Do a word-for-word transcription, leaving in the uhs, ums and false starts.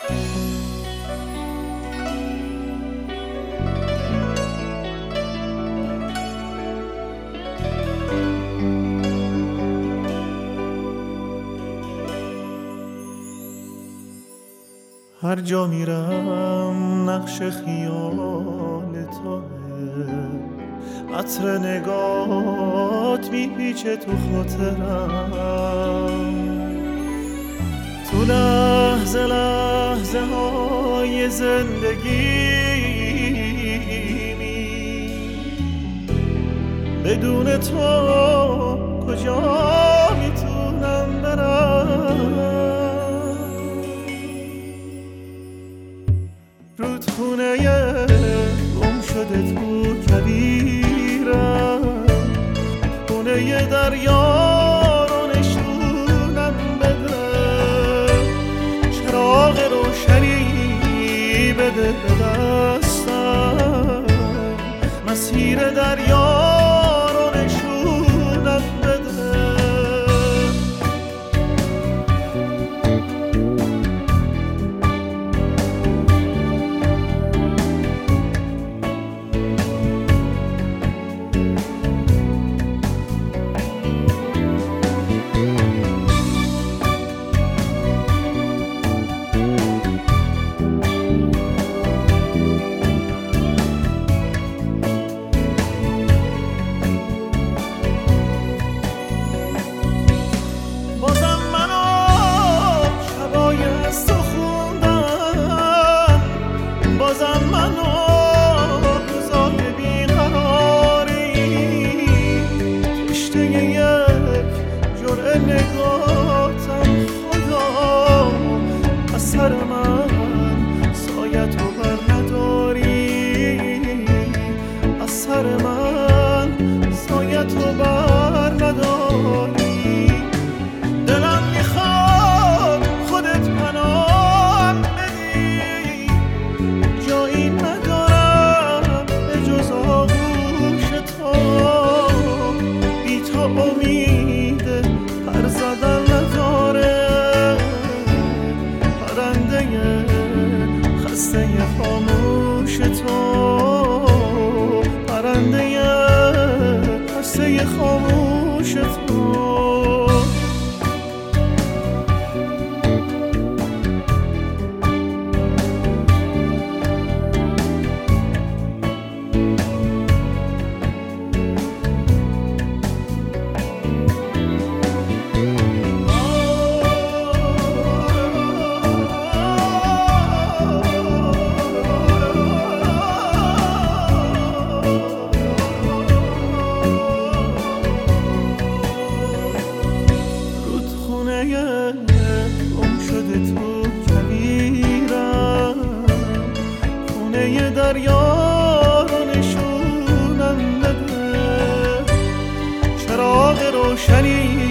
هر جا میرم نقش خیال توه، عطر نگات میپیچه تو خاطرم. تو لحظه لحظه های زندگیمی بدون تو کجا میتونم برم؟ رودخونه گم شده تو کویرم، خونه دریا رو نشونم بده، چراغ روشنی بده به دستم، مسیر دریا رو نشونم بده. خاموش تو گم شده تو کویرم، خونه دریا رو نشونم بده، چراغ روشنی